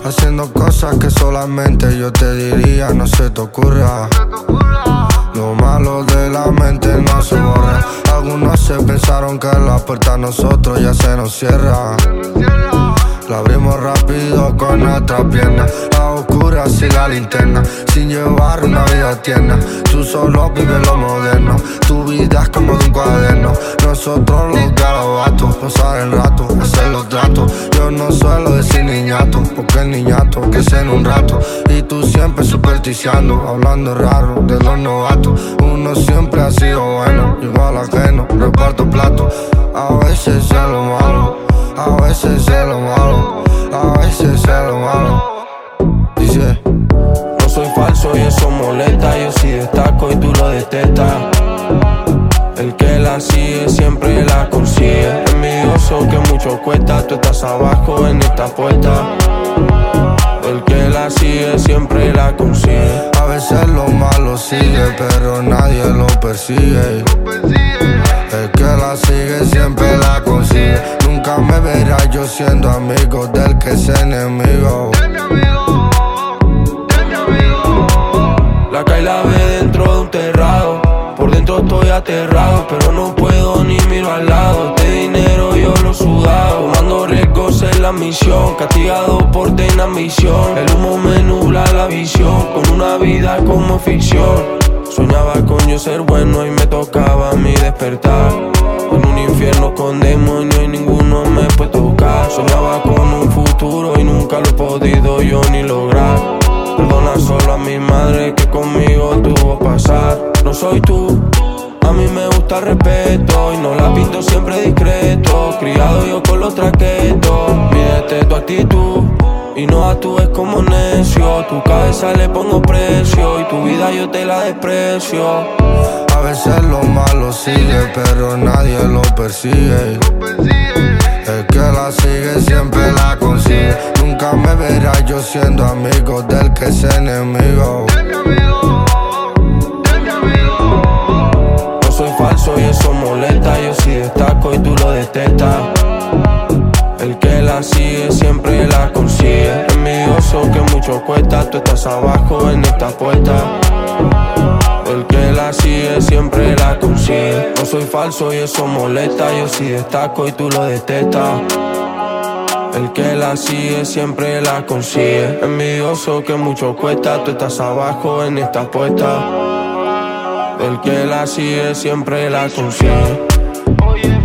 haciendo cosas que solamente yo te diría, no se te ocurra. Lo malo de la mente no se borra. Algunos se pensaron que la puerta a nosotros ya se nos cierra. La abrimos rápido con nuestras piernas, a oscuras sin la linterna, sin llevar una vida tierna. Tú solo vives lo moderno, tu vida es como de un cuaderno. Nosotros los garabatos, pasar el rato, hacer los tratos. Yo no suelo decir niñato, porque el niñato que es en un rato. Y tú siempre supersticiando, hablando raro de los novatos. Uno siempre ha sido bueno, igual ajeno, reparto platos. A veces es lo malo, a veces es lo malo, a veces es lo malo. Dice: no soy falso y eso molesta, yo sí destaco y tú lo detestas. El que la sigue siempre la consigue. Envidioso que mucho cuesta, tú estás abajo en esta puerta. El que la sigue siempre la consigue. A veces lo malo sigue, pero nadie lo persigue. El que la sigue siempre la consigue. Nunca me verás yo siendo amigo del que es enemigo. La cae la ve dentro de un terrado. Por dentro estoy aterrado, pero no puedo ni miro al lado. Este dinero yo lo he sudado, tomando riesgos en la misión, castigado por tener ambición. El humo me nubla la visión, con una vida como ficción. Soñaba con yo ser bueno y me tocaba a mí despertar. En un infierno con demonios y ninguno me puede tocar. Soñaba con un futuro y nunca lo he podido yo ni lograr. Perdona solo a mi madre que conmigo tuvo pasar. No soy tú, a mí me gusta el respeto y no la pinto siempre discreto. Criado yo con los traquetos, mídete tu actitud y no actúes como necio. Tu cabeza le pongo precio y tu vida yo te la desprecio. A veces lo malo sigue, pero nadie lo persigue. El que la sigue siempre la consigue. Nunca me verás yo siendo amigo del que es enemigo. No soy falso y eso molesta, yo sí destaco y tú lo detestas. El que la sigue siempre la consigue. Envidioso que mucho cuesta, tú estás abajo en esta puerta. El que la sigue siempre la consigue. No soy falso y eso molesta, yo sí destaco y tú lo detestas. El que la sigue siempre la consigue. Envidioso que mucho cuesta, tú estás abajo en esta puerta. El que la sigue siempre la consigue.